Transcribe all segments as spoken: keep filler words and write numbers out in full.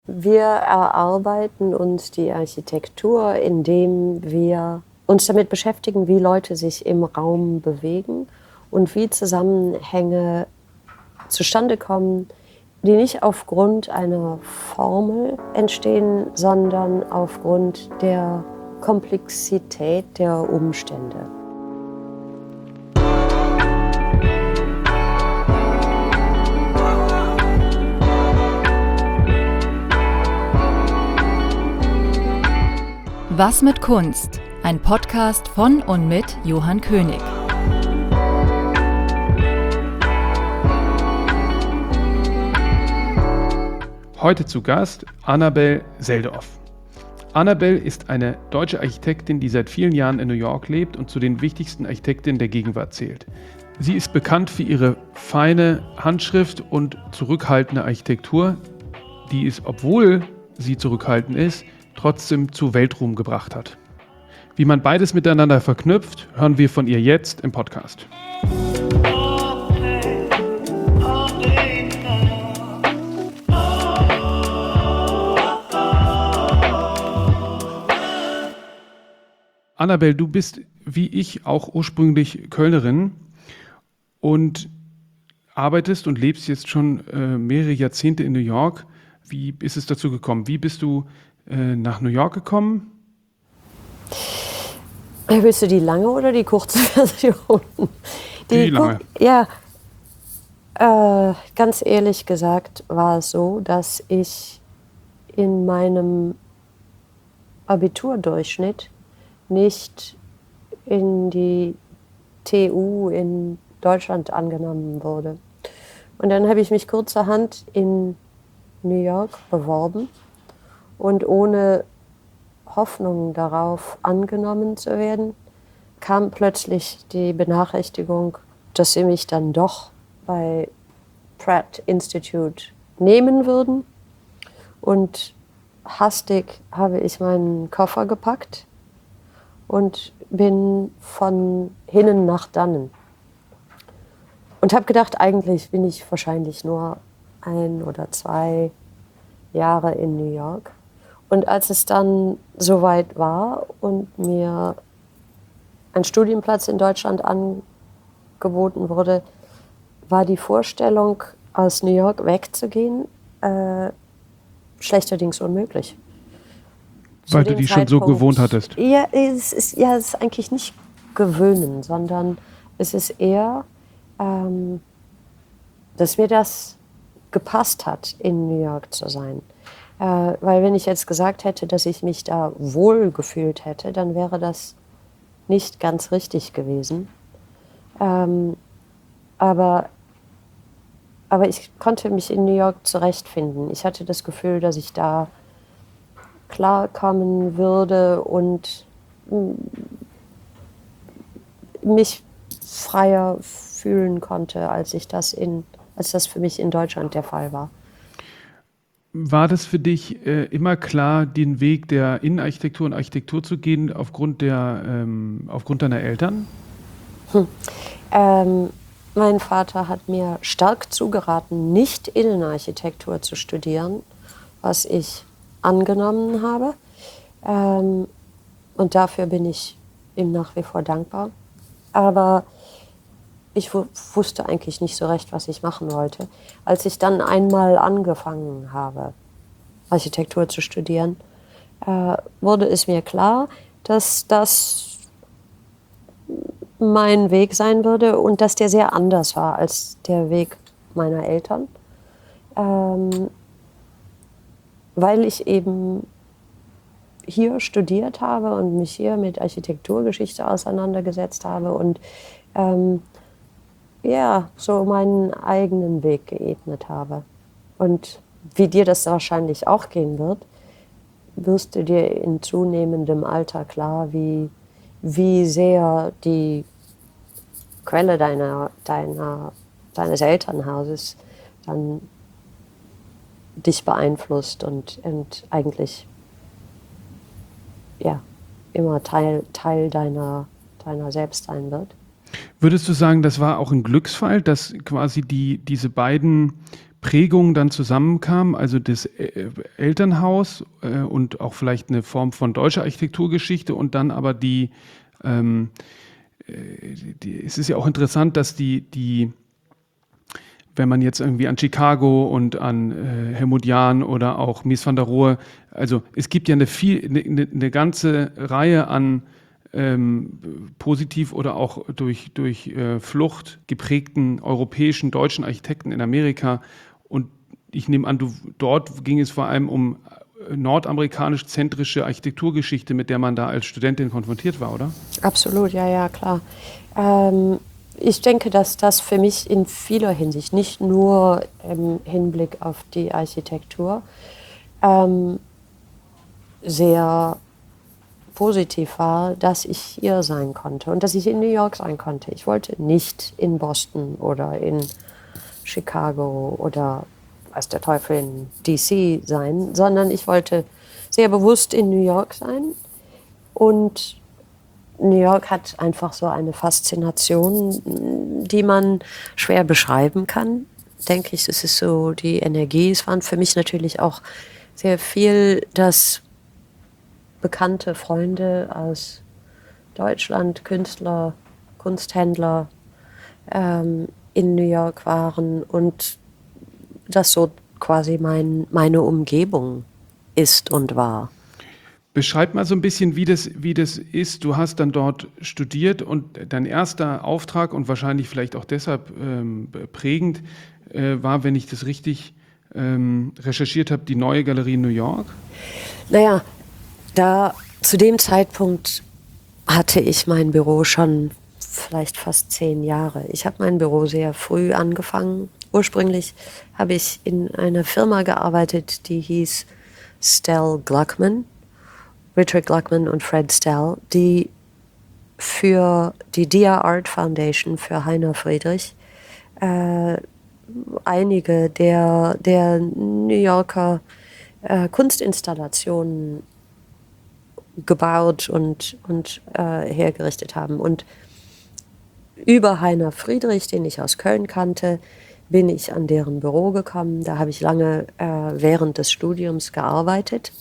Wir erarbeiten uns die Architektur, indem wir uns damit beschäftigen, wie Leute sich im Raum bewegen und wie Zusammenhänge zustande kommen, die nicht aufgrund einer Formel entstehen, sondern aufgrund der Komplexität der Umstände. Was mit Kunst? Ein Podcast von und mit Johann König. Heute zu Gast Annabel Seldorf. Annabel ist eine deutsche Architektin, die seit vielen Jahren in New York lebt und zu den wichtigsten Architektinnen der Gegenwart zählt. Sie ist bekannt für ihre feine Handschrift und zurückhaltende Architektur, die es, obwohl sie zurückhaltend ist, trotzdem zu Weltruhm gebracht hat. Wie man beides miteinander verknüpft, hören wir von ihr jetzt im Podcast. Annabel, du bist wie ich auch ursprünglich Kölnerin und arbeitest und lebst jetzt schon äh, mehrere Jahrzehnte in New York. Wie ist es dazu gekommen? Wie bist du äh, nach New York gekommen? Willst du die lange oder die kurze Version? Die, die lange. Ja, äh, ganz ehrlich gesagt war es so, dass ich in meinem Abiturdurchschnitt nicht in die T U in Deutschland angenommen wurde. Und dann habe ich mich kurzerhand in New York beworben und ohne Hoffnung darauf angenommen zu werden, kam plötzlich die Benachrichtigung, dass sie mich dann doch bei Pratt Institute nehmen würden. Und hastig habe ich meinen Koffer gepackt und bin von hinnen nach dannen. Und habe gedacht, eigentlich bin ich wahrscheinlich nur ein oder zwei Jahre in New York. Und als es dann soweit war und mir ein Studienplatz in Deutschland angeboten wurde, war die Vorstellung, aus New York wegzugehen, äh, schlechterdings unmöglich. Weil du die schon so gewohnt hattest? Ja, es ist, ja, es ist eigentlich nicht gewöhnen, sondern es ist eher, ähm, dass mir das gepasst hat, in New York zu sein. Äh, weil wenn ich jetzt gesagt hätte, dass ich mich da wohl gefühlt hätte, dann wäre das nicht ganz richtig gewesen. Ähm, aber, aber ich konnte mich in New York zurechtfinden. Ich hatte das Gefühl, dass ich da klarkommen würde und mich freier fühlen konnte, als ich das in, als das für mich in Deutschland der Fall war. War das für dich äh, immer klar, den Weg der Innenarchitektur und Architektur zu gehen, aufgrund der, ähm, aufgrund deiner Eltern? Hm. Ähm, mein Vater hat mir stark zugeraten, nicht Innenarchitektur zu studieren, was ich angenommen habe. Ähm, und dafür bin ich ihm nach wie vor dankbar. Aber ich w- wusste eigentlich nicht so recht, was ich machen wollte. Als ich dann einmal angefangen habe, Architektur zu studieren, äh, wurde es mir klar, dass das mein Weg sein würde und dass der sehr anders war als der Weg meiner Eltern. Ähm, weil ich eben hier studiert habe und mich hier mit Architekturgeschichte auseinandergesetzt habe und ähm, ja, so meinen eigenen Weg geebnet habe. Und wie dir das wahrscheinlich auch gehen wird, wirst du dir in zunehmendem Alter klar, wie, wie sehr die Quelle deiner, deiner, deines Elternhauses dann dich beeinflusst und, und eigentlich ja, immer Teil, Teil deiner, deiner selbst sein wird. Würdest du sagen, das war auch ein Glücksfall, dass quasi die, diese beiden Prägungen dann zusammenkamen, also das Elternhaus äh, und auch vielleicht eine Form von deutscher Architekturgeschichte und dann aber die, ähm, die es ist ja auch interessant, dass die, die wenn man jetzt irgendwie an Chicago und an äh, Helmut Jahn oder auch Mies van der Rohe, also es gibt ja eine, viel, eine, eine ganze Reihe an ähm, positiv oder auch durch, durch äh, Flucht geprägten europäischen, deutschen Architekten in Amerika. Und ich nehme an, du, dort ging es vor allem um nordamerikanisch-zentrische Architekturgeschichte, mit der man da als Studentin konfrontiert war, oder? Absolut, ja, ja, klar. Ähm, ich denke, dass das für mich in vieler Hinsicht, nicht nur im Hinblick auf die Architektur, ähm, sehr positiv war, dass ich hier sein konnte und dass ich in New York sein konnte. Ich wollte nicht in Boston oder in Chicago oder weiß der Teufel in D C sein, sondern ich wollte sehr bewusst in New York sein. Und New York hat einfach so eine Faszination, die man schwer beschreiben kann, denke ich. Es ist so die Energie. Es waren für mich natürlich auch sehr viel, dass bekannte Freunde aus Deutschland, Künstler, Kunsthändler ähm, in New York waren und das so quasi mein, meine Umgebung ist und war. Beschreib mal so ein bisschen, wie das, wie das ist. Du hast dann dort studiert und dein erster Auftrag und wahrscheinlich vielleicht auch deshalb ähm, prägend äh, war, wenn ich das richtig ähm, recherchiert habe, die Neue Galerie New York. Naja, da zu dem Zeitpunkt hatte ich mein Büro schon vielleicht fast zehn Jahre. Ich habe mein Büro sehr früh angefangen. Ursprünglich habe ich in einer Firma gearbeitet, die hieß Stell Gluckman, Richard Gluckman und Fred Stell, die für die Dia Art Foundation für Heiner Friedrich äh, einige der, der New Yorker äh, Kunstinstallationen gebaut und, und äh, hergerichtet haben. Und über Heiner Friedrich, den ich aus Köln kannte, bin ich an deren Büro gekommen. Da habe ich lange äh, während des Studiums gearbeitet.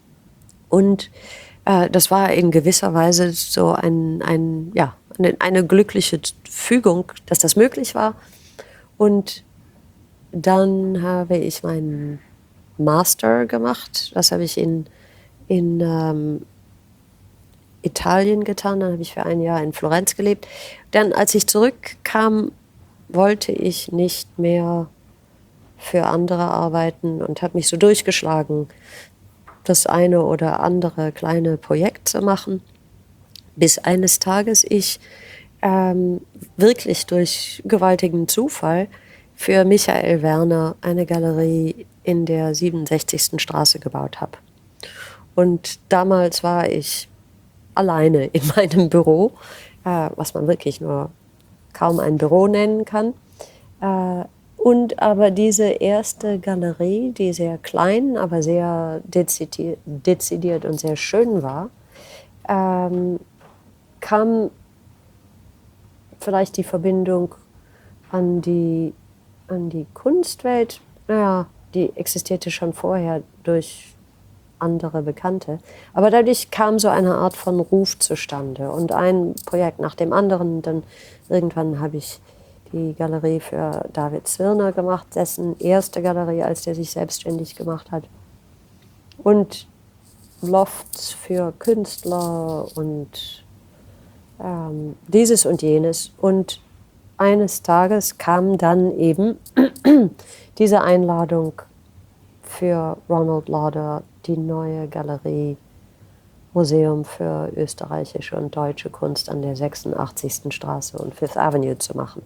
Und äh, das war in gewisser Weise so ein, ein, ja, eine, eine glückliche Fügung, dass das möglich war. Und dann habe ich meinen Master gemacht. Das habe ich in, in ähm, Italien getan. Dann habe ich für ein Jahr in Florenz gelebt. Dann, als ich zurückkam, wollte ich nicht mehr für andere arbeiten und habe mich so durchgeschlagen, das eine oder andere kleine Projekt zu machen, bis eines Tages ich ähm, wirklich durch gewaltigen Zufall für Michael Werner eine Galerie in der siebenundsechzigsten Straße gebaut habe. Und damals war ich alleine in meinem Büro, äh, was man wirklich nur kaum ein Büro nennen kann. Äh, und aber diese erste Galerie, die sehr klein, aber sehr dezidiert, dezidiert und sehr schön war, ähm, kam vielleicht die Verbindung an die, an die Kunstwelt. Naja, die existierte schon vorher durch andere Bekannte. Aber dadurch kam so eine Art von Ruf zustande und ein Projekt nach dem anderen. Dann irgendwann habe ich die Galerie für David Zwirner gemacht, dessen erste Galerie, als der sich selbstständig gemacht hat. Und Lofts für Künstler und ähm, dieses und jenes. Und eines Tages kam dann eben diese Einladung für Ronald Lauder, die neue Galerie Museum für österreichische und deutsche Kunst an der sechsundachtzigsten Straße und Fifth Avenue zu machen.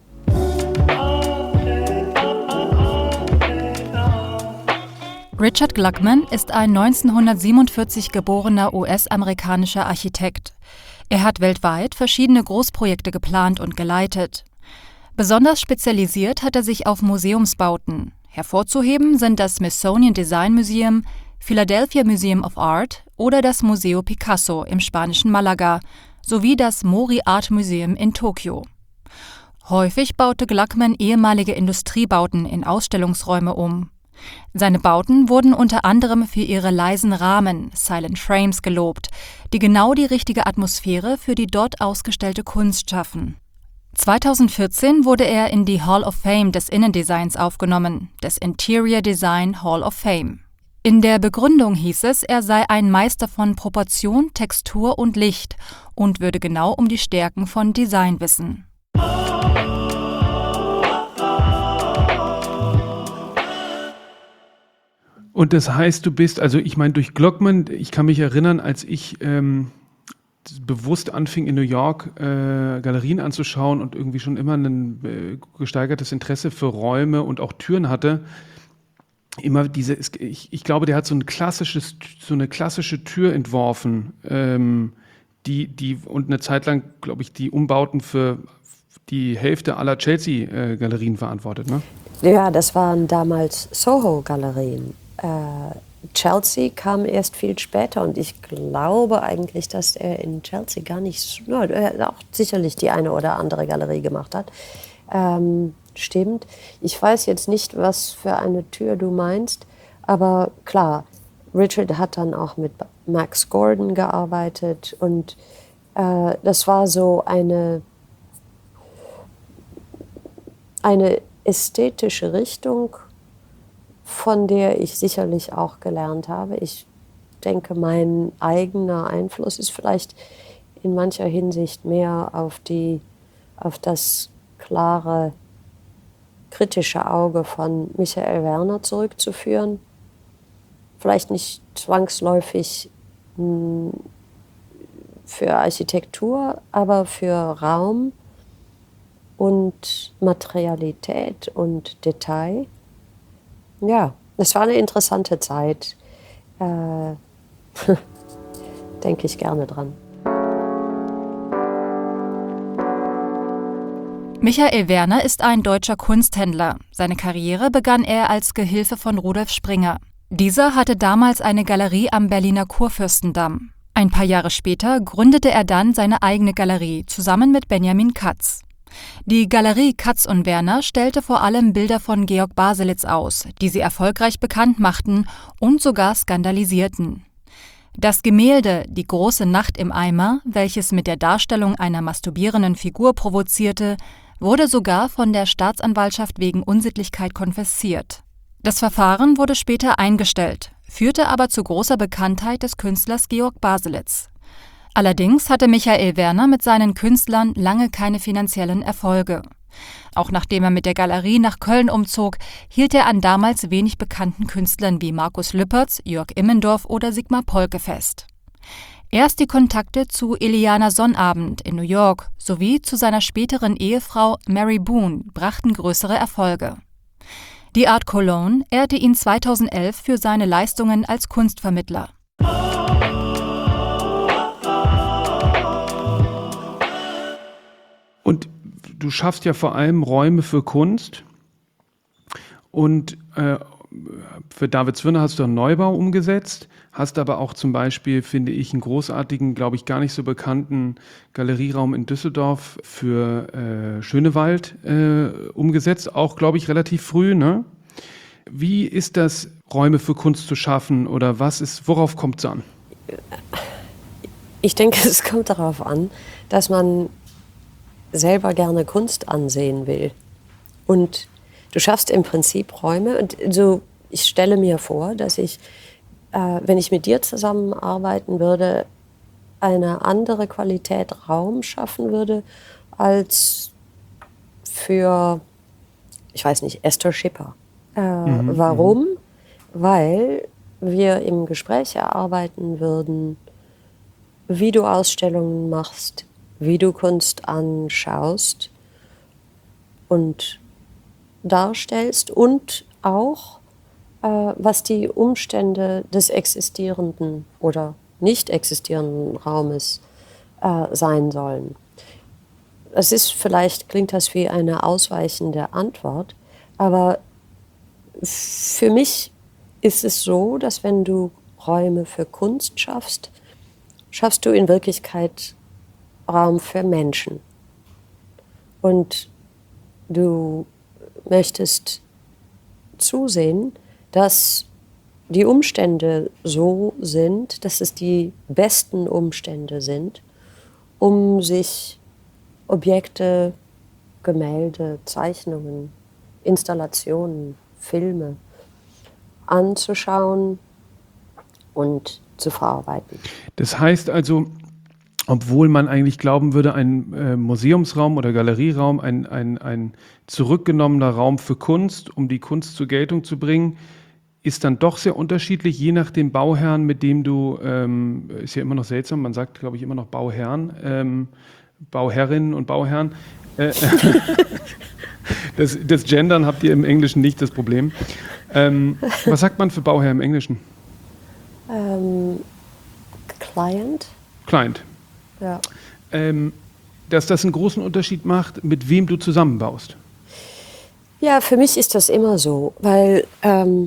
Richard Gluckman ist ein neunzehnhundertsiebenundvierzig geborener U S-amerikanischer Architekt. Er hat weltweit verschiedene Großprojekte geplant und geleitet. Besonders spezialisiert hat er sich auf Museumsbauten. Hervorzuheben sind das Smithsonian Design Museum, Philadelphia Museum of Art oder das Museo Picasso im spanischen Malaga sowie das Mori Art Museum in Tokio. Häufig baute Gluckman ehemalige Industriebauten in Ausstellungsräume um. Seine Bauten wurden unter anderem für ihre leisen Rahmen, Silent Frames, gelobt, die genau die richtige Atmosphäre für die dort ausgestellte Kunst schaffen. zweitausendvierzehn wurde er in die Hall of Fame des Innendesigns aufgenommen, des Interior Design Hall of Fame. In der Begründung hieß es, er sei ein Meister von Proportion, Textur und Licht und würde genau um die Stärken von Design wissen. Und das heißt, du bist, also ich meine, durch Gluckman, ich kann mich erinnern, als ich ähm, bewusst anfing, in New York äh, Galerien anzuschauen und irgendwie schon immer ein äh, gesteigertes Interesse für Räume und auch Türen hatte, immer diese, ich, ich glaube, der hat so ein klassisches, so eine klassische Tür entworfen, ähm, die, die und eine Zeit lang, glaube ich, die Umbauten für die Hälfte aller Chelsea-Galerien verantwortet, ne? Ja, das waren damals Soho-Galerien. Äh, Chelsea kam erst viel später und ich glaube eigentlich, dass er in Chelsea gar nicht, ja, er auch sicherlich die eine oder andere Galerie gemacht hat. Ähm, stimmt. Ich weiß jetzt nicht, was für eine Tür du meinst, aber klar, Richard hat dann auch mit Max Gordon gearbeitet und äh, das war so eine, eine ästhetische Richtung, von der ich sicherlich auch gelernt habe. Ich denke, mein eigener Einfluss ist vielleicht in mancher Hinsicht mehr auf die, auf das klare, kritische Auge von Michael Werner zurückzuführen. Vielleicht nicht zwangsläufig mh, für Architektur, aber für Raum und Materialität und Detail. Ja, es war eine interessante Zeit. Äh, denke ich gerne dran. Michael Werner ist ein deutscher Kunsthändler. Seine Karriere begann er als Gehilfe von Rudolf Springer. Dieser hatte damals eine Galerie am Berliner Kurfürstendamm. Ein paar Jahre später gründete er dann seine eigene Galerie zusammen mit Benjamin Katz. Die Galerie Katz und Werner stellte vor allem Bilder von Georg Baselitz aus, die sie erfolgreich bekannt machten und sogar skandalisierten. Das Gemälde »Die große Nacht im Eimer«, welches mit der Darstellung einer masturbierenden Figur provozierte, wurde sogar von der Staatsanwaltschaft wegen Unsittlichkeit konfisziert. Das Verfahren wurde später eingestellt, führte aber zu großer Bekanntheit des Künstlers Georg Baselitz. Allerdings hatte Michael Werner mit seinen Künstlern lange keine finanziellen Erfolge. Auch nachdem er mit der Galerie nach Köln umzog, hielt er an damals wenig bekannten Künstlern wie Markus Lüpertz, Jörg Immendorf oder Sigmar Polke fest. Erst die Kontakte zu Iliana Sonnabend in New York sowie zu seiner späteren Ehefrau Mary Boone brachten größere Erfolge. Die Art Cologne ehrte ihn zweitausendelf für seine Leistungen als Kunstvermittler. Und du schaffst ja vor allem Räume für Kunst und äh, für David Zwirner hast du einen Neubau umgesetzt, hast aber auch zum Beispiel, finde ich, einen großartigen, glaube ich, gar nicht so bekannten Galerieraum in Düsseldorf für äh, Schönewald äh, umgesetzt, auch, glaube ich, relativ früh, ne? Wie ist das, Räume für Kunst zu schaffen oder was ist, worauf kommt es an? Ich denke, es kommt darauf an, dass man selber gerne Kunst ansehen will. Und du schaffst im Prinzip Räume. Und so, ich stelle mir vor, dass ich, äh, wenn ich mit dir zusammenarbeiten würde, eine andere Qualität Raum schaffen würde als für, ich weiß nicht, Esther Schipper. Äh, mhm, warum? Weil wir im Gespräch erarbeiten würden, wie du Ausstellungen machst, wie du Kunst anschaust und darstellst und auch, äh, was die Umstände des existierenden oder nicht existierenden Raumes äh, sein sollen. Es ist vielleicht, klingt das wie eine ausweichende Antwort, aber für mich ist es so, dass wenn du Räume für Kunst schaffst, schaffst du in Wirklichkeit Raum für Menschen. Und du möchtest zusehen, dass die Umstände so sind, dass es die besten Umstände sind, um sich Objekte, Gemälde, Zeichnungen, Installationen, Filme anzuschauen und zu verarbeiten. Das heißt also, obwohl man eigentlich glauben würde, ein äh, Museumsraum oder Galerieraum, ein, ein, ein zurückgenommener Raum für Kunst, um die Kunst zur Geltung zu bringen, ist dann doch sehr unterschiedlich, je nach dem Bauherrn, mit dem du, ähm, ist ja immer noch seltsam, man sagt, glaube ich, immer noch Bauherren, ähm, Bauherrinnen und Bauherren. Äh, das, das Gendern habt ihr im Englischen nicht das Problem. Ähm, was sagt man für Bauherr im Englischen? Ähm, Client? Client. Ja. Ähm, dass das einen großen Unterschied macht, mit wem du zusammenbaust. Ja, für mich ist das immer so, weil ähm,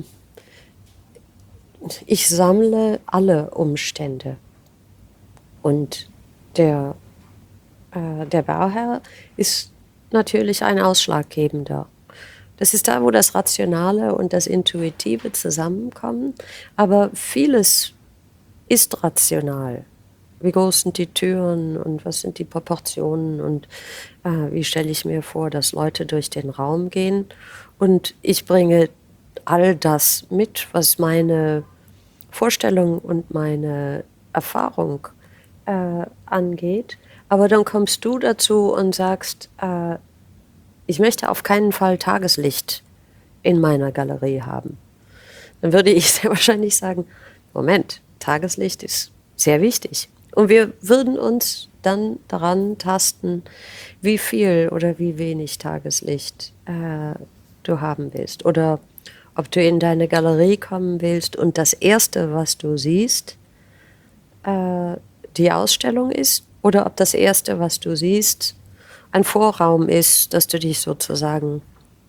ich sammle alle Umstände. Und der, äh, der Bauherr ist natürlich ein Ausschlaggebender. Das ist da, wo das Rationale und das Intuitive zusammenkommen. Aber vieles ist rational. Wie groß sind die Türen und was sind die Proportionen und äh, wie stelle ich mir vor, dass Leute durch den Raum gehen. Und ich bringe all das mit, was meine Vorstellung und meine Erfahrung äh, angeht. Aber dann kommst du dazu und sagst, äh, ich möchte auf keinen Fall Tageslicht in meiner Galerie haben. Dann würde ich sehr wahrscheinlich sagen, Moment, Tageslicht ist sehr wichtig. Und wir würden uns dann daran tasten, wie viel oder wie wenig Tageslicht äh, du haben willst. Oder ob du in deine Galerie kommen willst und das Erste, was du siehst, äh, die Ausstellung ist. Oder ob das Erste, was du siehst, ein Vorraum ist, dass du dich sozusagen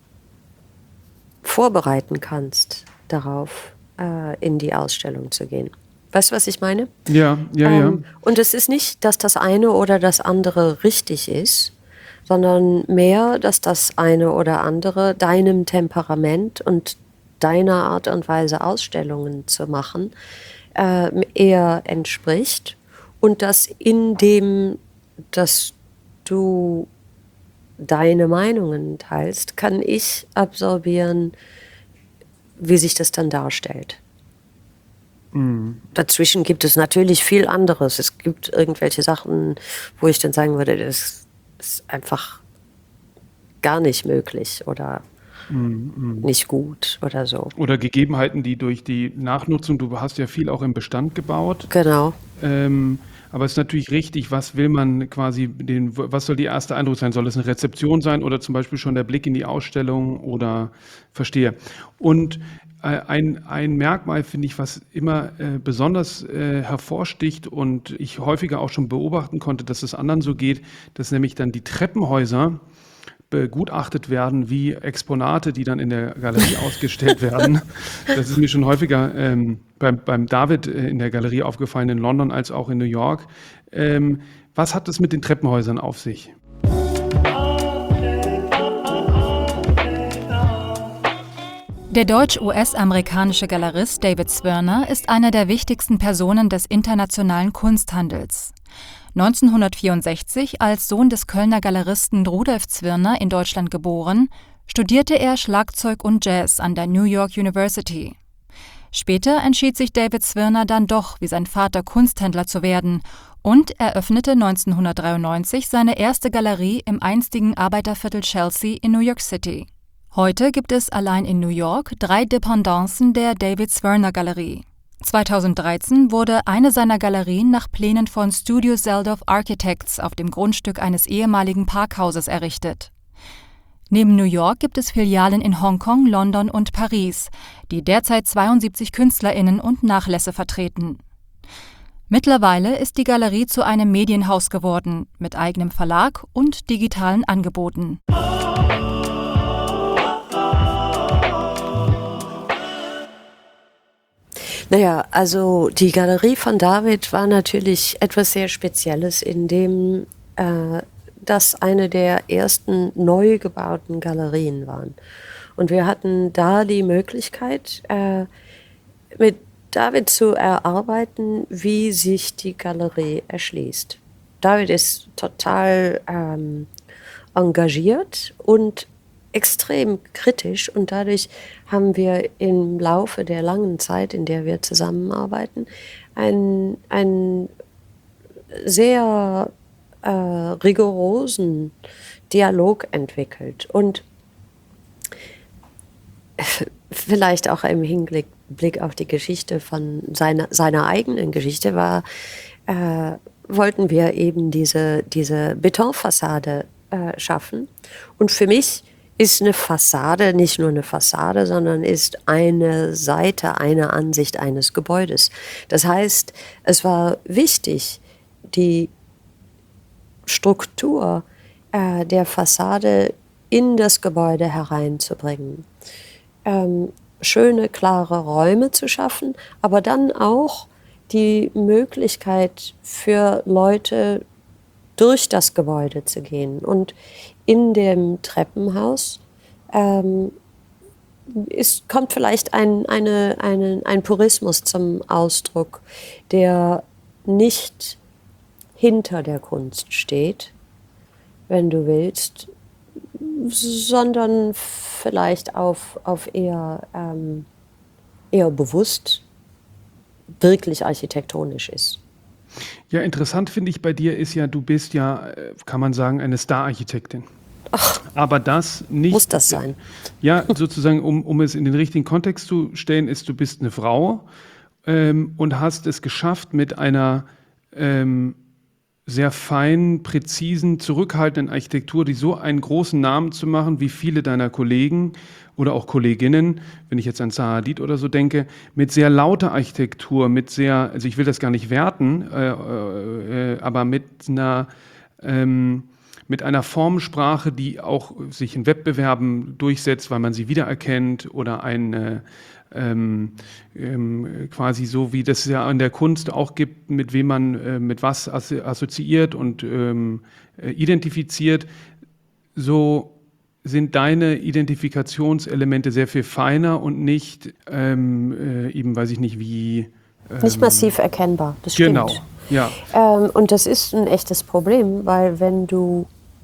vorbereiten kannst, darauf äh, in die Ausstellung zu gehen. Weißt du, was ich meine? Ja, ja, ähm, ja. Und es ist nicht, dass das eine oder das andere richtig ist, sondern mehr, dass das eine oder andere deinem Temperament und deiner Art und Weise Ausstellungen zu machen äh, eher entspricht und dass in dem, dass du deine Meinungen teilst, kann ich absorbieren, wie sich das dann darstellt. Mhm. Dazwischen gibt es natürlich viel anderes. Es gibt irgendwelche Sachen, wo ich dann sagen würde, das ist einfach gar nicht möglich oder mhm. nicht gut oder so. Oder Gegebenheiten, die durch die Nachnutzung, du hast ja viel auch im Bestand gebaut. Genau. Ähm, aber es ist natürlich richtig, was will man quasi, den, was soll der erste Eindruck sein? Soll es eine Rezeption sein oder zum Beispiel schon der Blick in die Ausstellung oder verstehe. Und äh, ein, ein Merkmal, finde ich, was immer äh, besonders äh, hervorsticht und ich häufiger auch schon beobachten konnte, dass es anderen so geht, dass nämlich dann die Treppenhäuser begutachtet werden wie Exponate, die dann in der Galerie ausgestellt werden. Das ist mir schon häufiger ähm, beim, beim David äh, in der Galerie aufgefallen, in London als auch in New York. Ähm, was hat es mit den Treppenhäusern auf sich? Der deutsch-U S-amerikanische Galerist David Zwirner ist einer der wichtigsten Personen des internationalen Kunsthandels. neunzehnhundertvierundsechzig, als Sohn des Kölner Galeristen Rudolf Zwirner in Deutschland geboren, studierte er Schlagzeug und Jazz an der New York University. Später entschied sich David Zwirner dann doch, wie sein Vater, Kunsthändler zu werden und eröffnete neunzehnhundertdreiundneunzig seine erste Galerie im einstigen Arbeiterviertel Chelsea in New York City. Heute gibt es allein in New York drei Dependancen der David Zwirner Galerie. zweitausenddreizehn wurde eine seiner Galerien nach Plänen von Studio Seldorf Architects auf dem Grundstück eines ehemaligen Parkhauses errichtet. Neben New York gibt es Filialen in Hongkong, London und Paris, die derzeit zweiundsiebzig KünstlerInnen und Nachlässe vertreten. Mittlerweile ist die Galerie zu einem Medienhaus geworden, mit eigenem Verlag und digitalen Angeboten. Naja, also die Galerie von David war natürlich etwas sehr Spezielles, in dem äh, das eine der ersten neu gebauten Galerien waren. Und wir hatten da die Möglichkeit, äh, mit David zu erarbeiten, wie sich die Galerie erschließt. David ist total ähm, engagiert und extrem kritisch, und dadurch haben wir im Laufe der langen Zeit, in der wir zusammenarbeiten, einen, einen sehr äh, rigorosen Dialog entwickelt. Und vielleicht auch im Hinblick Blick auf die Geschichte von seiner, seiner eigenen Geschichte war, äh, wollten wir eben diese, diese Betonfassade äh, schaffen. Und für mich ist eine Fassade nicht nur eine Fassade, sondern ist eine Seite, eine Ansicht eines Gebäudes. Das heißt, es war wichtig, die Struktur äh, der Fassade in das Gebäude hereinzubringen. Ähm, schöne, klare Räume zu schaffen, aber dann auch die Möglichkeit für Leute, durch das Gebäude zu gehen. Und in dem Treppenhaus ähm, ist, kommt vielleicht ein, eine, eine, ein Purismus zum Ausdruck, der nicht hinter der Kunst steht, wenn du willst, sondern vielleicht auf, auf eher, ähm, eher bewusst wirklich architektonisch ist. Ja, interessant finde ich bei dir ist ja, du bist ja, kann man sagen, eine Star-Architektin. Ach, aber das nicht... Muss das sein? Ja, sozusagen, um, um es in den richtigen Kontext zu stellen, ist, du bist eine Frau ähm, und hast es geschafft, mit einer ähm, sehr feinen, präzisen, zurückhaltenden Architektur, die so einen großen Namen zu machen, wie viele deiner Kollegen oder auch Kolleginnen, wenn ich jetzt an Zaha Hadid oder so denke, mit sehr lauter Architektur, mit sehr, also ich will das gar nicht werten, äh, äh, aber mit einer, ähm, mit einer Formensprache, die auch sich in Wettbewerben durchsetzt, weil man sie wiedererkennt, oder eine Ähm, ähm, quasi so, wie das ja an der Kunst auch gibt, mit wem man äh, mit was assoziiert und ähm, äh, identifiziert, so sind deine Identifikationselemente sehr viel feiner und nicht ähm, äh, eben, weiß ich nicht, wie... Ähm, nicht massiv erkennbar, das stimmt. Genau, ja. Ähm, und das ist ein echtes Problem, weil wenn du,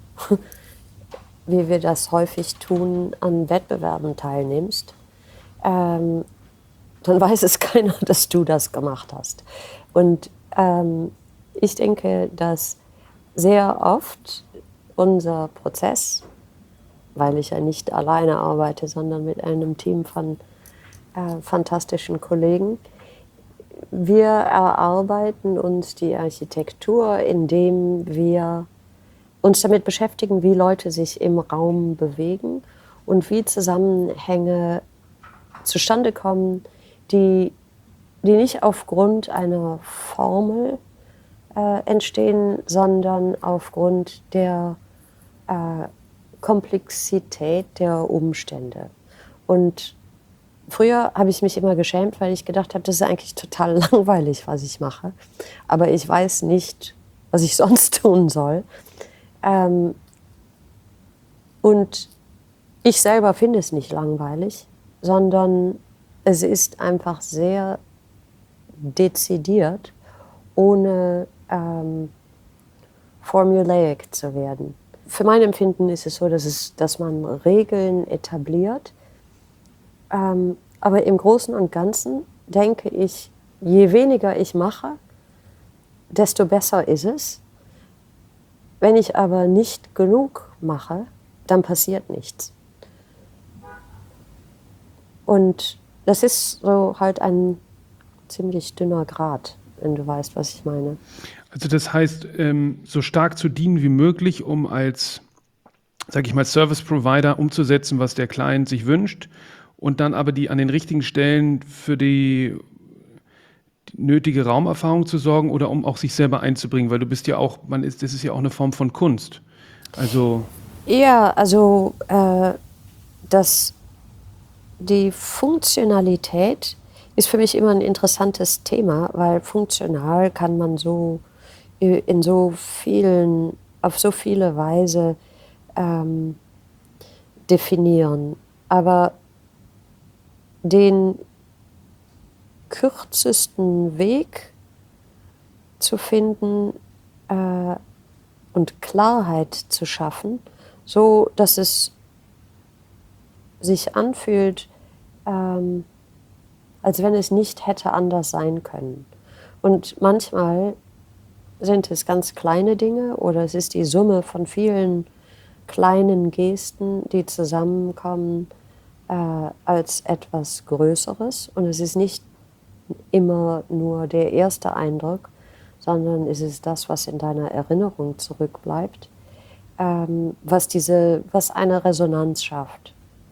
wie wir das häufig tun, an Wettbewerben teilnimmst, Ähm, dann weiß es keiner, dass du das gemacht hast. Und ähm, ich denke, dass sehr oft unser Prozess, weil ich ja nicht alleine arbeite, sondern mit einem Team von äh, fantastischen Kollegen, wir erarbeiten uns die Architektur, indem wir uns damit beschäftigen, wie Leute sich im Raum bewegen und wie Zusammenhänge zustande kommen, die, die nicht aufgrund einer Formel äh, entstehen, sondern aufgrund der äh, Komplexität der Umstände. Und früher habe ich mich immer geschämt, weil ich gedacht habe, das ist eigentlich total langweilig, was ich mache. Aber ich weiß nicht, was ich sonst tun soll. Ähm, und ich selber finde es nicht langweilig, sondern es ist einfach sehr dezidiert, ohne ähm, formulaic zu werden. Für mein Empfinden ist es so, dass, es, dass man Regeln etabliert, ähm, aber im Großen und Ganzen denke ich, je weniger ich mache, desto besser ist es. Wenn ich aber nicht genug mache, dann passiert nichts. Und das ist so halt ein ziemlich dünner Grat, wenn du weißt, was ich meine. Also das heißt, ähm, so stark zu dienen wie möglich, um als, sag ich mal, Service Provider umzusetzen, was der Client sich wünscht, und dann aber die an den richtigen Stellen für die, die nötige Raumerfahrung zu sorgen, oder um auch sich selber einzubringen, weil du bist ja auch, man ist, das ist ja auch eine Form von Kunst. Also ja, also äh, das Die Funktionalität ist für mich immer ein interessantes Thema, weil funktional kann man so in so vielen auf so viele Weise ähm, definieren. Aber den kürzesten Weg zu finden äh, und Klarheit zu schaffen, so dass es sich anfühlt, ähm, als wenn es nicht hätte anders sein können. Und manchmal sind es ganz kleine Dinge oder es ist die Summe von vielen kleinen Gesten, die zusammenkommen äh, als etwas Größeres. Und es ist nicht immer nur der erste Eindruck, sondern es ist das, was in deiner Erinnerung zurückbleibt, ähm, was, diese, was eine Resonanz schafft.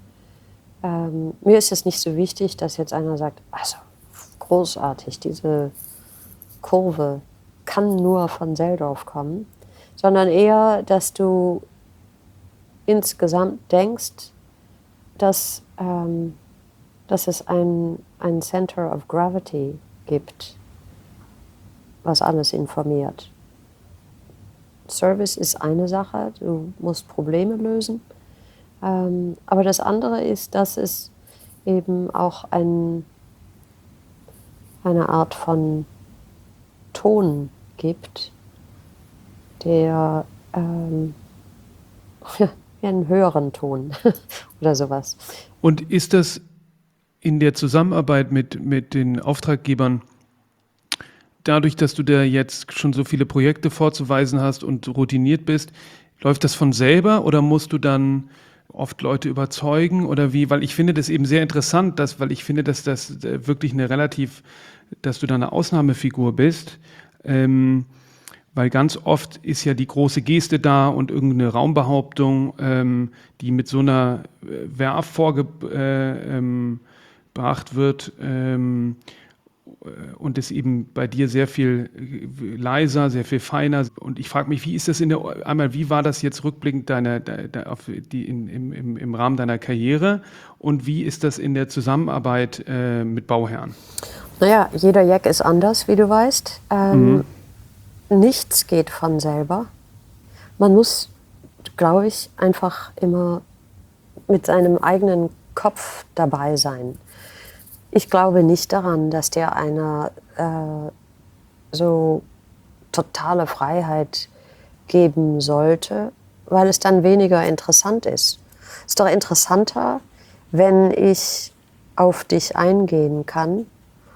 Ähm, mir ist es nicht so wichtig, dass jetzt einer sagt, also großartig, diese Kurve kann nur von Seldorf kommen, sondern eher, dass du insgesamt denkst, dass, ähm, dass es ein, ein Center of Gravity gibt, was alles informiert. Service ist eine Sache, du musst Probleme lösen, ähm, aber das andere ist, dass es eben auch ein, eine Art von Ton gibt, der ähm, ja, einen höheren Ton oder sowas. Und ist das in der Zusammenarbeit mit, mit den Auftraggebern, dadurch, dass du da jetzt schon so viele Projekte vorzuweisen hast und routiniert bist, läuft das von selber oder musst du dann oft Leute überzeugen oder wie? Weil ich finde das eben sehr interessant, dass, weil ich finde, dass das wirklich eine relativ, dass du da eine Ausnahmefigur bist, ähm, weil ganz oft ist ja die große Geste da und irgendeine Raumbehauptung, ähm, die mit so einer Verve vorgebracht äh, ähm, wird, ähm, und ist eben bei dir sehr viel leiser, sehr viel feiner. Und ich frage mich, wie ist das in der, einmal, wie war das jetzt rückblickend deine, de, auf die, in, im, im Rahmen deiner Karriere und wie ist das in der Zusammenarbeit äh, mit Bauherren? Naja, jeder Jack ist anders, wie du weißt. Ähm, mhm. Nichts geht von selber. Man muss, glaube ich, einfach immer mit seinem eigenen Kopf dabei sein. Ich glaube nicht daran, dass dir einer äh, so totale Freiheit geben sollte, weil es dann weniger interessant ist. Es ist doch interessanter, wenn ich auf dich eingehen kann,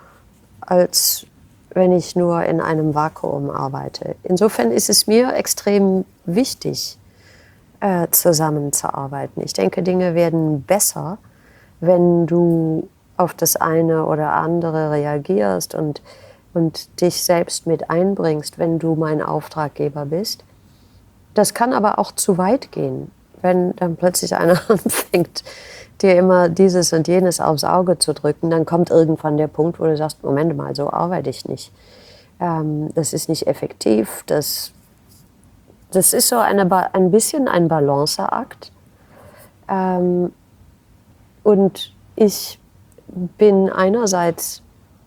als wenn ich nur in einem Vakuum arbeite. Insofern ist es mir extrem wichtig, äh, zusammenzuarbeiten. Ich denke, Dinge werden besser, wenn du auf das eine oder andere reagierst und, und dich selbst mit einbringst, wenn du mein Auftraggeber bist. Das kann aber auch zu weit gehen, wenn dann plötzlich einer anfängt, dir immer dieses und jenes aufs Auge zu drücken, dann kommt irgendwann der Punkt, wo du sagst, Moment mal, so arbeite ich nicht. Ähm, das ist nicht effektiv, das, das ist so eine, ein bisschen ein Balanceakt. Ähm, und ich bin einerseits,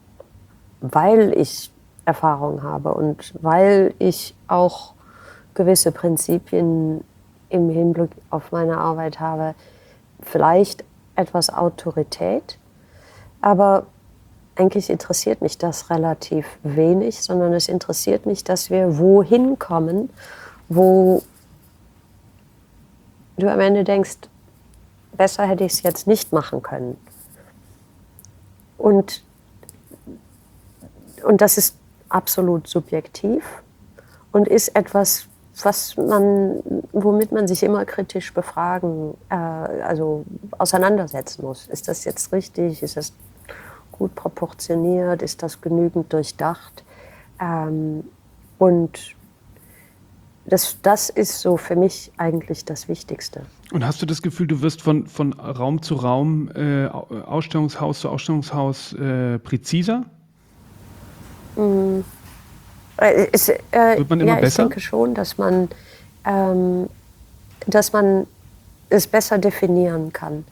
weil ich Erfahrung habe und weil ich auch gewisse Prinzipien im Hinblick auf meine Arbeit habe, vielleicht etwas Autorität, aber eigentlich interessiert mich das relativ wenig, sondern es interessiert mich, dass wir wohin kommen, wo du am Ende denkst, besser hätte ich es jetzt nicht machen können. Und, und das ist absolut subjektiv und ist etwas, was man, womit man sich immer kritisch befragen, äh, also auseinandersetzen muss. Ist das jetzt richtig? Ist das gut proportioniert? Ist das genügend durchdacht? Ähm, und das, das ist so für mich eigentlich das Wichtigste. Und hast du das Gefühl, du wirst von, von Raum zu Raum, äh, Ausstellungshaus zu Ausstellungshaus äh, präziser? Mm. Es, äh, Wird man immer ja, besser? Ich denke schon, dass man, ähm, dass man es besser definieren kann.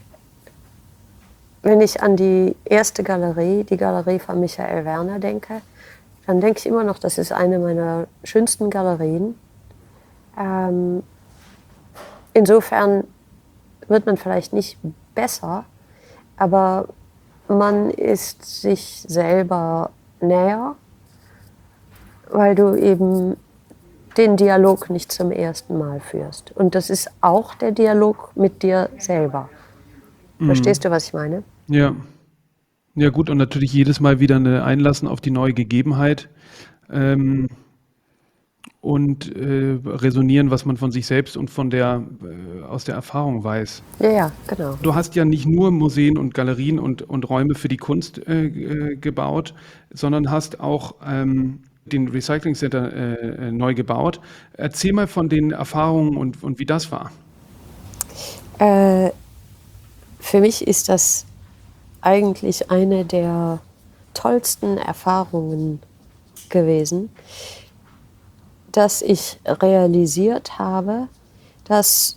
Wenn ich an die erste Galerie, die Galerie von Michael Werner denke, dann denke ich immer noch, das ist eine meiner schönsten Galerien. Ähm, insofern wird man vielleicht nicht besser, aber man ist sich selber näher, weil du eben den Dialog nicht zum ersten Mal führst. Und das ist auch der Dialog mit dir selber. Mhm. Verstehst du, was ich meine? Ja. Ja gut, und natürlich jedes Mal wieder eine Einlassen auf die neue Gegebenheit ähm, und äh, resonieren, was man von sich selbst und von der, äh, aus der Erfahrung weiß. Ja, ja, genau. Du hast ja nicht nur Museen und Galerien und, und Räume für die Kunst äh, äh, gebaut, sondern hast auch ähm, den Recycling Center äh, neu gebaut. Erzähl mal von den Erfahrungen und, und wie das war. Äh, für mich ist das eigentlich eine der tollsten Erfahrungen gewesen, dass ich realisiert habe, dass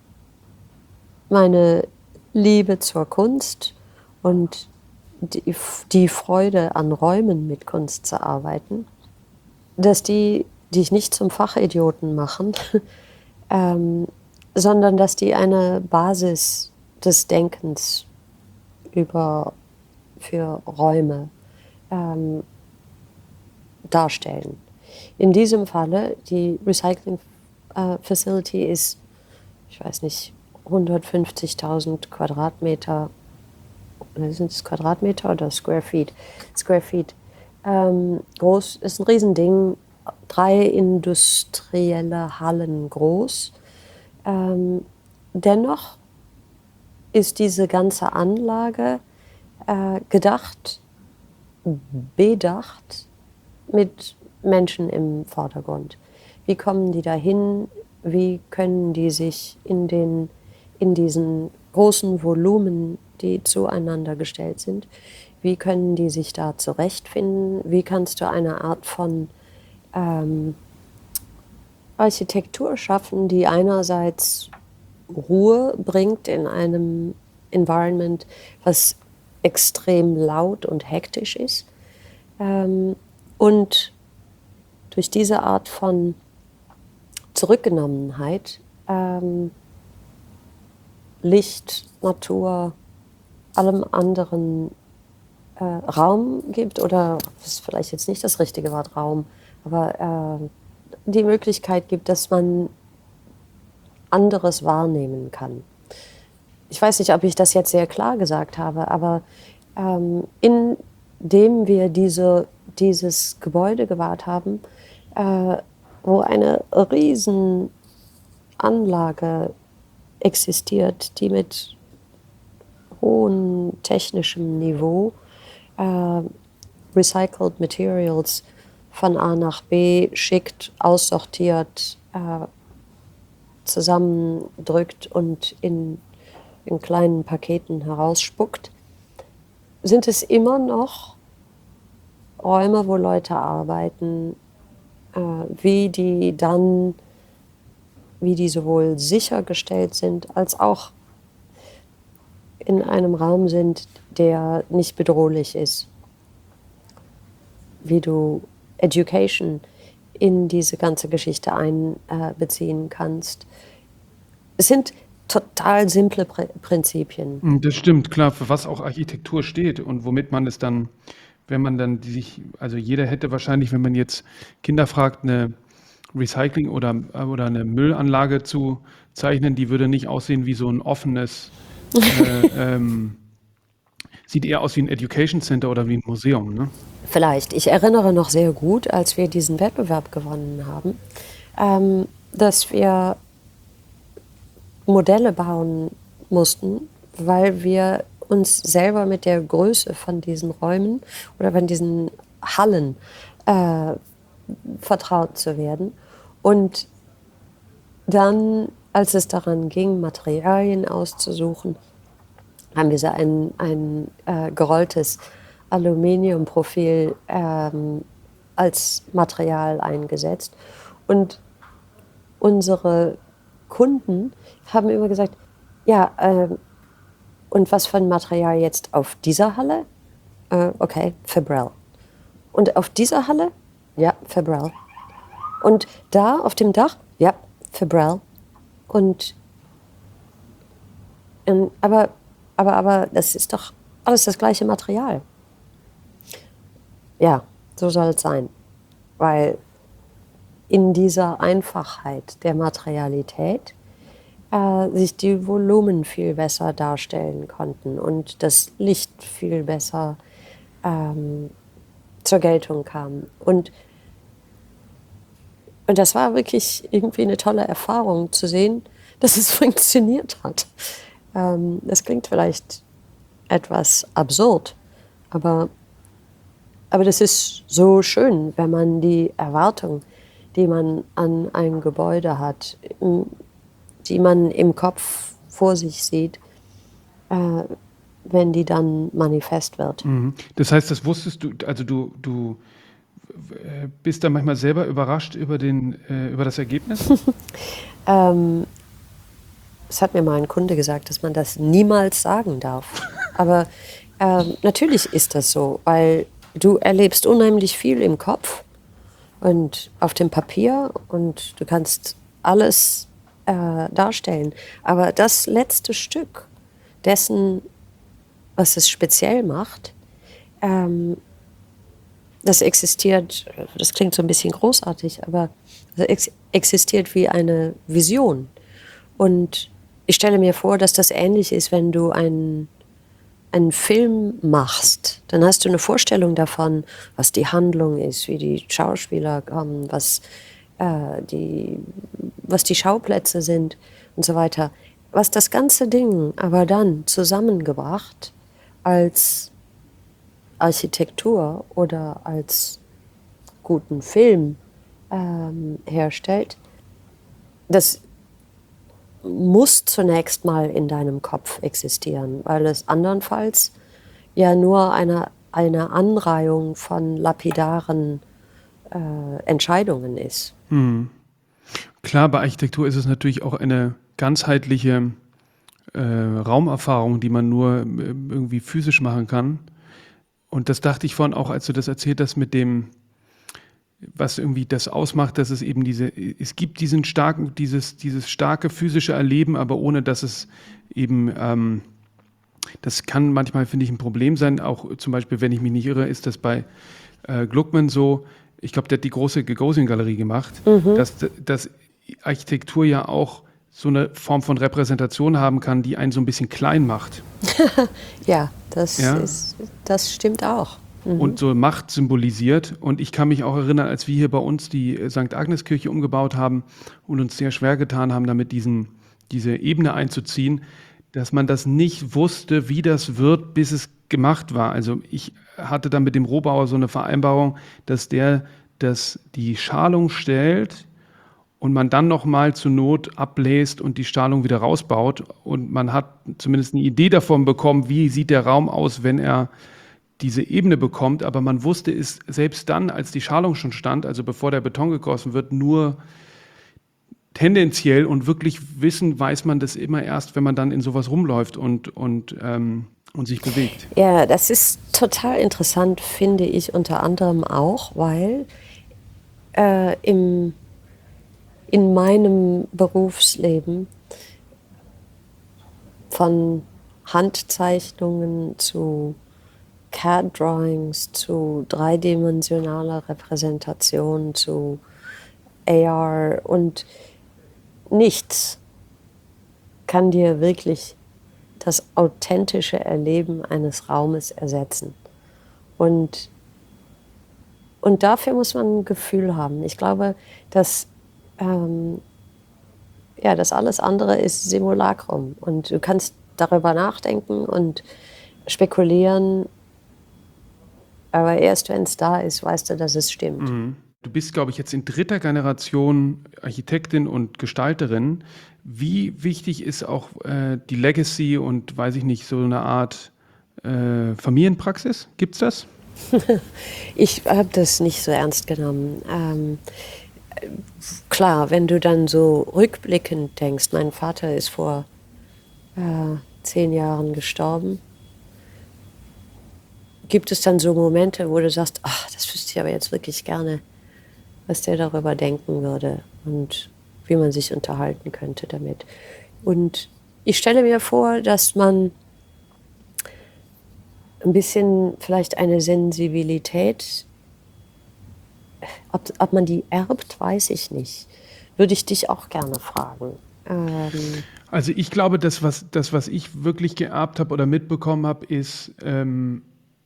meine Liebe zur Kunst und die, die Freude an Räumen mit Kunst zu arbeiten, dass die dich nicht zum Fachidioten machen, ähm, sondern dass die eine Basis des Denkens über, für Räume ähm, darstellen. In diesem Falle, die Recycling äh, Facility ist, ich weiß nicht, hundertfünfzigtausend Quadratmeter, sind es Quadratmeter oder Square Feet? Square Feet. Ähm, groß, ist ein Riesending, drei industrielle Hallen groß. Ähm, dennoch ist diese ganze Anlage äh, gedacht, bedacht mit Menschen im Vordergrund. Wie kommen die dahin? Wie können die sich in, den, in diesen großen Volumen, die zueinander gestellt sind, wie können die sich da zurechtfinden? Wie kannst du eine Art von ähm, Architektur schaffen, die einerseits Ruhe bringt in einem Environment, was extrem laut und hektisch ist, ähm, und durch diese Art von Zurückgenommenheit ähm, Licht, Natur, allem anderen äh, Raum gibt, oder das ist vielleicht jetzt nicht das richtige Wort Raum, aber äh, die Möglichkeit gibt, dass man anderes wahrnehmen kann. Ich weiß nicht, ob ich das jetzt sehr klar gesagt habe, aber ähm, indem wir diese, dieses Gebäude gebaut haben, äh, wo eine riesen Anlage existiert, die mit hohem technischem Niveau äh, recycled Materials von A nach B schickt, aussortiert, äh, zusammendrückt und in, in kleinen Paketen herausspuckt, sind es immer noch Räume, wo Leute arbeiten, äh, wie die dann, wie die sowohl sichergestellt sind, als auch in einem Raum sind, der nicht bedrohlich ist. Wie du Education in diese ganze Geschichte einbeziehen kannst. Es sind total simple Pr- Prinzipien. Das stimmt, klar, für was auch Architektur steht und womit man es dann, wenn man dann die sich, also jeder hätte wahrscheinlich, wenn man jetzt Kinder fragt, eine Recycling- oder, oder eine Müllanlage zu zeichnen, die würde nicht aussehen wie so ein offenes, äh, ähm, sieht eher aus wie ein Education Center oder wie ein Museum, ne? Vielleicht. Ich erinnere noch sehr gut, als wir diesen Wettbewerb gewonnen haben, ähm, dass wir Modelle bauen mussten, weil wir uns selber mit der Größe von diesen Räumen oder von diesen Hallen äh, vertraut zu werden. Und dann, als es daran ging, Materialien auszusuchen, haben wir so ein, ein äh, gerolltes Aluminiumprofil ähm, als Material eingesetzt. Und unsere Kunden haben immer gesagt, ja, äh, und was für ein Material jetzt auf dieser Halle? Äh, okay, Fibrell. Und auf dieser Halle? Ja, Fibrell. Und da auf dem Dach? Ja, für Braille. Und, und aber, aber, aber das ist doch alles das gleiche Material. Ja, so soll es sein. Weil in dieser Einfachheit der Materialität äh, sich die Volumen viel besser darstellen konnten und das Licht viel besser ähm, zur Geltung kam. Und, und das war wirklich irgendwie eine tolle Erfahrung zu sehen, dass es funktioniert hat. Ähm, das klingt vielleicht etwas absurd, aber, aber das ist so schön, wenn man die Erwartung, die man an ein Gebäude hat, die man im Kopf vor sich sieht, äh, wenn die dann manifest wird. Mhm. Das heißt, das wusstest du, also du, du bist da manchmal selber überrascht über, den, äh, über das Ergebnis? ähm, es hat mir mal ein Kunde gesagt, dass man das niemals sagen darf. Aber ähm, natürlich ist das so, weil du erlebst unheimlich viel im Kopf und auf dem Papier und du kannst alles äh, darstellen. Aber das letzte Stück dessen, was es speziell macht, ähm, das existiert, das klingt so ein bisschen großartig, aber das ex- existiert wie eine Vision. Und ich stelle mir vor, dass das ähnlich ist, wenn du einen, einen Film machst. Dann hast du eine Vorstellung davon, was die Handlung ist, wie die Schauspieler kommen, was, äh, die, was die Schauplätze sind und so weiter. Was das ganze Ding aber dann zusammengebracht als Architektur oder als guten Film ähm, herstellt, das muss zunächst mal in deinem Kopf existieren, weil es andernfalls ja nur eine, eine Anreihung von lapidaren äh, Entscheidungen ist. Hm. Klar, bei Architektur ist es natürlich auch eine ganzheitliche äh, Raumerfahrung, die man nur äh, irgendwie physisch machen kann. Und das dachte ich vorhin auch, als du das erzählt hast mit dem, was irgendwie das ausmacht, dass es eben diese, es gibt diesen starken, dieses, dieses starke physische Erleben, aber ohne dass es eben, ähm, das kann manchmal, finde ich, ein Problem sein. Auch zum Beispiel, wenn ich mich nicht irre, ist das bei äh, Gluckman so, ich glaube, der hat die große Gagosian-Galerie gemacht, mhm. dass, dass Architektur ja auch so eine Form von Repräsentation haben kann, die einen so ein bisschen klein macht. Ja, das, ja? Ist, das stimmt auch. Mhm. Und so Macht symbolisiert. Und ich kann mich auch erinnern, als wir hier bei uns die Sankt Agnes-Kirche umgebaut haben und uns sehr schwer getan haben, damit diesen, diese Ebene einzuziehen, dass man das nicht wusste, wie das wird, bis es gemacht war. Also ich hatte dann mit dem Rohbauer so eine Vereinbarung, dass der das, die Schalung stellt und man dann nochmal zur Not abbläst und die Stahlung wieder rausbaut. Und man hat zumindest eine Idee davon bekommen, wie sieht der Raum aus, wenn er diese Ebene bekommt. Aber man wusste es selbst dann, als die Schalung schon stand, also bevor der Beton gegossen wird, nur tendenziell. Und wirklich wissen weiß man das immer erst, wenn man dann in sowas rumläuft und, und, ähm, und sich bewegt. Ja, das ist total interessant, finde ich unter anderem auch, weil äh, im in meinem Berufsleben von Handzeichnungen zu C A D-Drawings, zu dreidimensionaler Repräsentation, zu A R und nichts kann dir wirklich das authentische Erleben eines Raumes ersetzen. Und, und dafür muss man ein Gefühl haben. Ich glaube, dass ähm, ja, das alles andere ist Simulacrum. Und du kannst darüber nachdenken und spekulieren, aber erst wenn es da ist, weißt du, dass es stimmt. Mhm. Du bist, glaube ich, jetzt in dritter Generation Architektin und Gestalterin. Wie wichtig ist auch äh, die Legacy und, weiß ich nicht, so eine Art äh, Familienpraxis? Gibt's das? Ich habe das nicht so ernst genommen. Ähm, klar, wenn du dann so rückblickend denkst, mein Vater ist vor äh, zehn Jahren gestorben, gibt es dann so Momente, wo du sagst, ach, das wüsste ich aber jetzt wirklich gerne, was der darüber denken würde. Und wie man sich unterhalten könnte damit. Und ich stelle mir vor, dass man ein bisschen vielleicht eine Sensibilität, ob, ob man die erbt, weiß ich nicht. Würde ich dich auch gerne fragen. Ähm, Also ich glaube, das was, das, was ich wirklich geerbt habe oder mitbekommen habe, ist, ähm,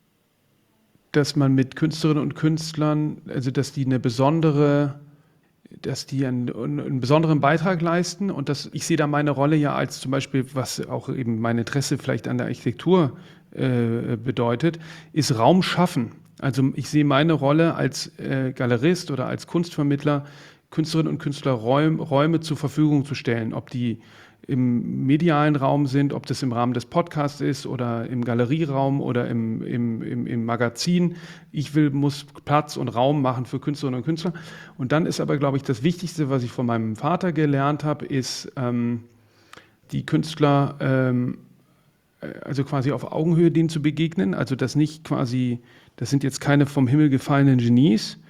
dass man mit Künstlerinnen und Künstlern, also dass die eine besondere, dass die einen, einen besonderen Beitrag leisten und dass ich sehe da meine Rolle ja als zum Beispiel, was auch eben mein Interesse vielleicht an der Architektur äh, bedeutet, ist Raum schaffen. Also ich sehe meine Rolle als äh, Galerist oder als Kunstvermittler, Künstlerinnen und Künstler Räum, Räume zur Verfügung zu stellen, ob die im medialen Raum sind, ob das im Rahmen des Podcasts ist oder im Galerieraum oder im, im, im, im Magazin. Ich will, muss Platz und Raum machen für Künstlerinnen und Künstler. Und dann ist aber, glaube ich, das Wichtigste, was ich von meinem Vater gelernt habe, ist, ähm, die Künstler, ähm, also quasi auf Augenhöhe denen zu begegnen. Also das nicht quasi, das sind jetzt keine vom Himmel gefallenen Genies.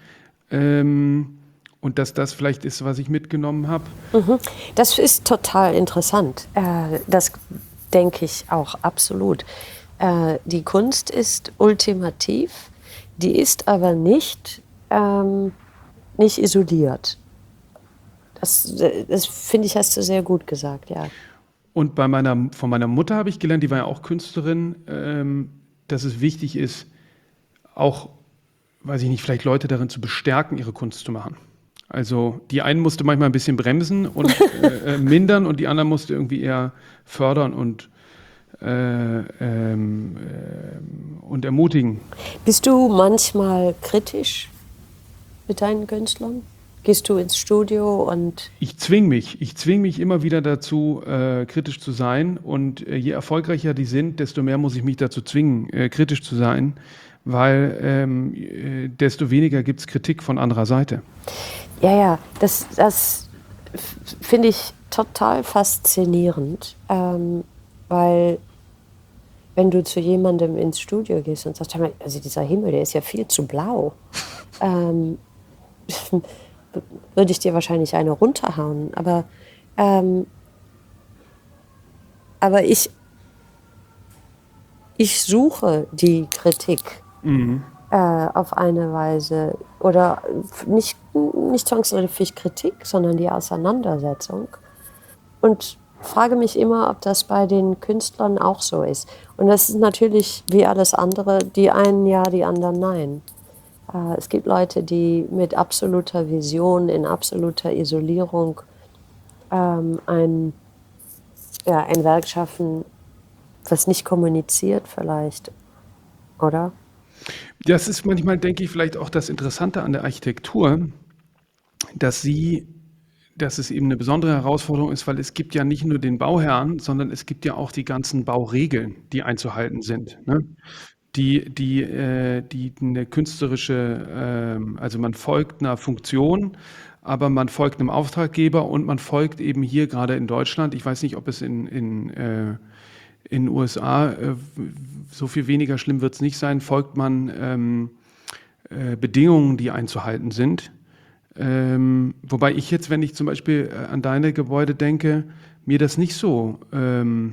Ähm, Und dass das vielleicht ist, was ich mitgenommen habe. Mhm. Das ist total interessant. Äh, das denke ich auch absolut. Äh, die Kunst ist ultimativ, die ist aber nicht, ähm, nicht isoliert. Das, das finde ich, hast du sehr gut gesagt, ja. Und bei meiner, von meiner Mutter habe ich gelernt, die war ja auch Künstlerin, ähm, dass es wichtig ist, auch, weiß ich nicht, vielleicht Leute darin zu bestärken, ihre Kunst zu machen. Also die einen musste manchmal ein bisschen bremsen und äh, mindern und die anderen musste irgendwie eher fördern und, äh, ähm, äh, und ermutigen. Bist du manchmal kritisch mit deinen Künstlern? Gehst du ins Studio und... Ich zwing mich, ich zwing mich immer wieder dazu, äh, kritisch zu sein und äh, je erfolgreicher die sind, desto mehr muss ich mich dazu zwingen, äh, kritisch zu sein, weil ähm, äh, desto weniger gibt es Kritik von anderer Seite. Ja, ja, das, das finde ich total faszinierend, ähm, weil wenn du zu jemandem ins Studio gehst und sagst, also dieser Himmel, der ist ja viel zu blau, ähm, würde ich dir wahrscheinlich eine runterhauen. Aber, ähm, aber ich, ich suche die Kritik. Mhm. Äh, auf eine Weise oder nicht, nicht zwangsläufig Kritik, sondern die Auseinandersetzung und frage mich immer, ob das bei den Künstlern auch so ist. Und das ist natürlich wie alles andere, die einen ja, die anderen nein. Äh, es gibt Leute, die mit absoluter Vision, in absoluter Isolierung ähm, ein, ja, ein Werk schaffen, was nicht kommuniziert vielleicht, oder? Das ist manchmal, denke ich, vielleicht auch das Interessante an der Architektur, dass sie, dass es eben eine besondere Herausforderung ist, weil es gibt ja nicht nur den Bauherrn, sondern es gibt ja auch die ganzen Bauregeln, die einzuhalten sind, ne? Die, die, äh, die eine künstlerische, ähm, also man folgt einer Funktion, aber man folgt einem Auftraggeber und man folgt eben hier gerade in Deutschland, ich weiß nicht, ob es in, in äh, in den U S A, äh, so viel weniger schlimm wird es nicht sein, folgt man ähm, äh, Bedingungen, die einzuhalten sind. Ähm, wobei ich jetzt, wenn ich zum Beispiel äh, an deine Gebäude denke, mir das nicht so ähm,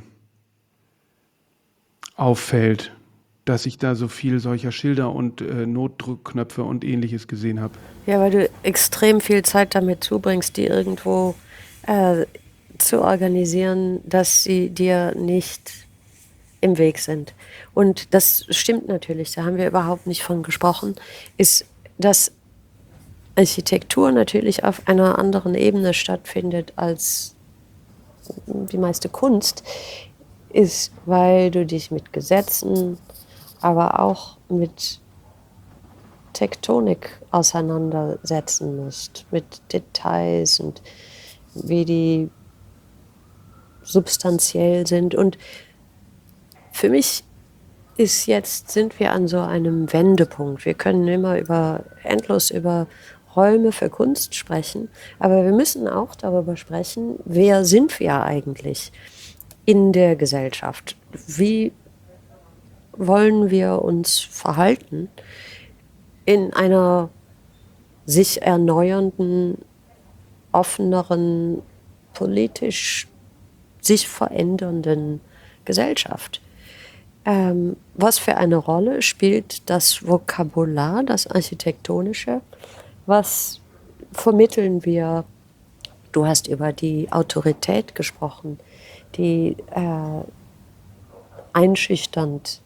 auffällt, dass ich da so viel solcher Schilder und äh, Notdrückknöpfe und Ähnliches gesehen habe. Ja, weil du extrem viel Zeit damit zubringst, die irgendwo äh, zu organisieren, dass sie dir nicht im Weg sind. Und das stimmt natürlich, da haben wir überhaupt nicht von gesprochen, ist, dass Architektur natürlich auf einer anderen Ebene stattfindet als die meiste Kunst, ist, weil du dich mit Gesetzen, aber auch mit Tektonik auseinandersetzen musst, mit Details und wie die substanziell sind. Und für mich ist jetzt, sind wir an so einem Wendepunkt. Wir können immer über, endlos über Räume für Kunst sprechen, aber wir müssen auch darüber sprechen, wer sind wir eigentlich in der Gesellschaft? Wie wollen wir uns verhalten in einer sich erneuernden offeneren, politisch sich verändernden Gesellschaft. Ähm, was für eine Rolle spielt das Vokabular, das Architektonische? Was vermitteln wir? Du hast über die Autorität gesprochen, die äh, einschüchternd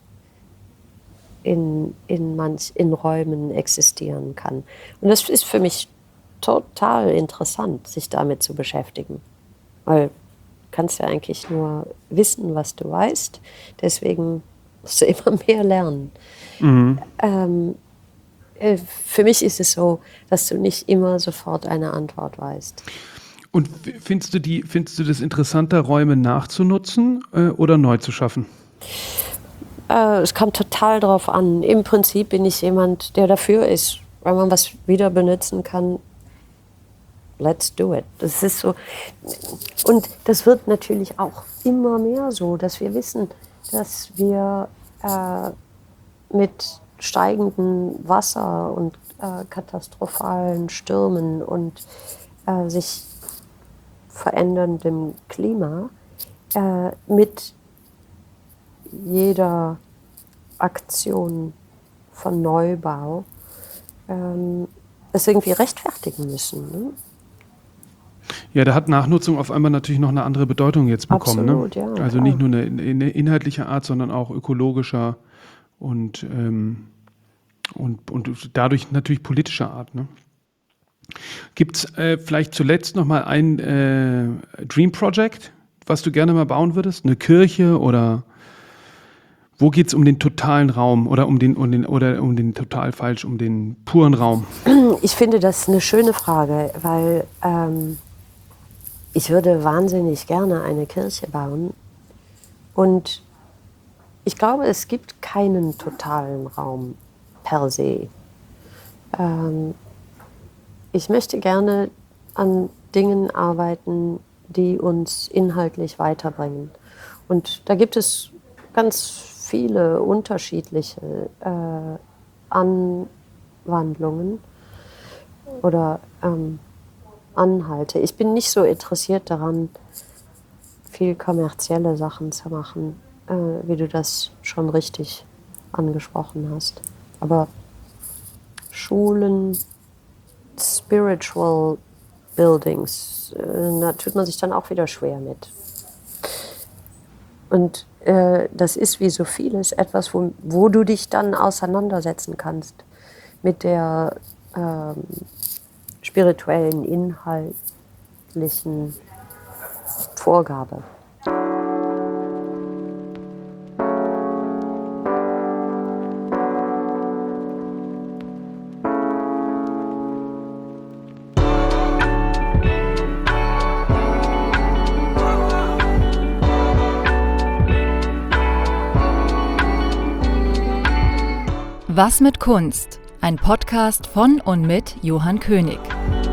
in, in, manch, in Räumen existieren kann. Und das ist für mich total interessant, sich damit zu beschäftigen. Weil du kannst ja eigentlich nur wissen, was du weißt. Deswegen musst du immer mehr lernen. Mhm. Ähm, äh, für mich ist es so, dass du nicht immer sofort eine Antwort weißt. Und findest du, die, findest du das interessanter, Räume nachzunutzen äh, oder neu zu schaffen? Äh, es kommt total drauf an. Im Prinzip bin ich jemand, der dafür ist, wenn man was wieder benutzen kann. Let's do it. Das ist so. Und das wird natürlich auch immer mehr so, dass wir wissen, dass wir äh, mit steigendem Wasser und äh, katastrophalen Stürmen und äh, sich veränderndem Klima äh, mit jeder Aktion von Neubau ähm, es irgendwie rechtfertigen müssen. Ne? Ja, da hat Nachnutzung auf einmal natürlich noch eine andere Bedeutung jetzt bekommen. Absolut, ne? ja, also klar. nicht nur eine, eine inhaltliche Art, sondern auch ökologischer und, ähm, und, und dadurch natürlich politischer Art. Ne? Gibt es äh, vielleicht zuletzt noch mal ein äh, Dream Project, was du gerne mal bauen würdest? Eine Kirche oder wo geht es um den totalen Raum oder um den, um den oder um den total falsch, um den puren Raum? Ich finde das eine schöne Frage, weil ähm, ich würde wahnsinnig gerne eine Kirche bauen und ich glaube, es gibt keinen totalen Raum per se. Ähm, ich möchte gerne an Dingen arbeiten, die uns inhaltlich weiterbringen. Und da gibt es ganz viele unterschiedliche äh, Anwandlungen oder ähm, Anhalte. Ich bin nicht so interessiert daran, viel kommerzielle Sachen zu machen, äh, wie du das schon richtig angesprochen hast. Aber Schulen, Spiritual Buildings, äh, da tut man sich dann auch wieder schwer mit. Und äh, das ist wie so vieles etwas, wo, wo du dich dann auseinandersetzen kannst mit der ähm, spirituellen, inhaltlichen Vorgabe. Was mit Kunst? Ein Podcast von und mit Johann König.